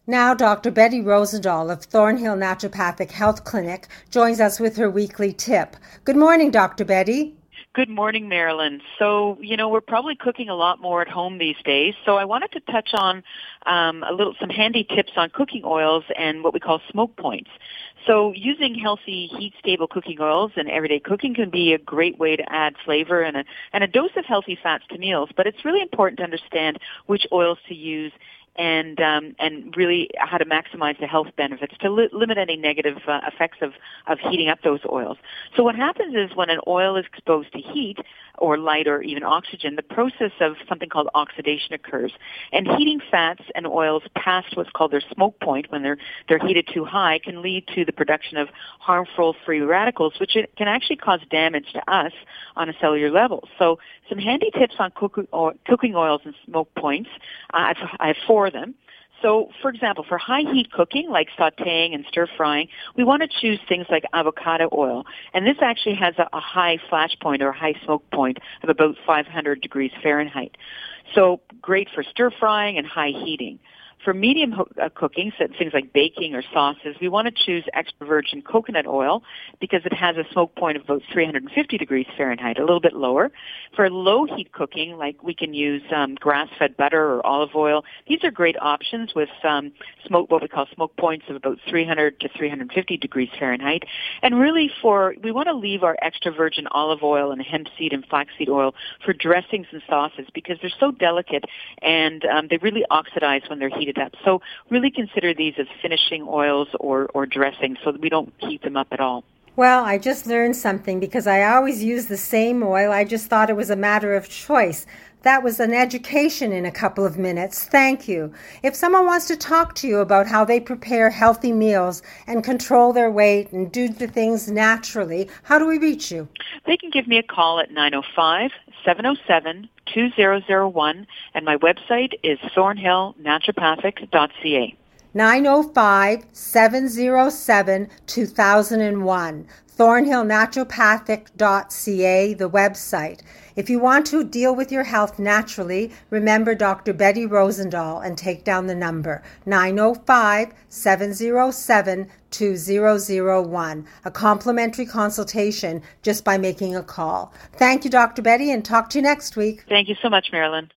Now, Dr. Betty Rosendahl of Thornhill Naturopathic Health Clinic joins us with her weekly tip. Good morning, Dr. Betty. Good morning, Marilyn. So, we're probably cooking a lot more at home these days. So I wanted to touch on some handy tips on cooking oils and what we call smoke points. So using healthy, heat-stable cooking oils in everyday cooking can be a great way to add flavor and a dose of healthy fats to meals. But it's really important to understand which oils to use and really how to maximize the health benefits to limit any negative effects of heating up those oils. So what happens is when an oil is exposed to heat or light or even oxygen, the process of something called oxidation occurs. And heating fats and oils past what's called their smoke point, when they're heated too high, can lead to the production of harmful free radicals, which can actually cause damage to us on a cellular level. So some handy tips on cooking oils and smoke points. I have four of them. So, for example, for high heat cooking, like sautéing and stir frying, we want to choose things like avocado oil. And this actually has a high flash point or a high smoke point of about 500 degrees Fahrenheit. So great for stir frying and high heating. For medium cooking, so things like baking or sauces, we want to choose extra virgin coconut oil because it has a smoke point of about 350 degrees Fahrenheit, a little bit lower. For low heat cooking, like we can use grass-fed butter or olive oil. These are great options with what we call smoke points of about 300 to 350 degrees Fahrenheit. And really we want to leave our extra virgin olive oil and hemp seed and flaxseed oil for dressings and sauces because they're so delicate and they really oxidize when they're heated up. So really consider these as finishing oils or dressings so that we don't heat them up at all. Well, I just learned something because I always use the same oil. I just thought it was a matter of choice. That was an education in a couple of minutes. Thank you. If someone wants to talk to you about how they prepare healthy meals and control their weight and do the things naturally, how do we reach you? They can give me a call at 905-707-2001, and my website is thornhillnaturopathic.ca. 905-707-2001. thornhillnaturopathic.ca, the website. If you want to deal with your health naturally, remember Dr. Betty Rosendahl and take down the number 905-707-2001. A complimentary consultation just by making a call. Thank you, Dr. Betty, and talk to you next week. Thank you so much, Marilyn.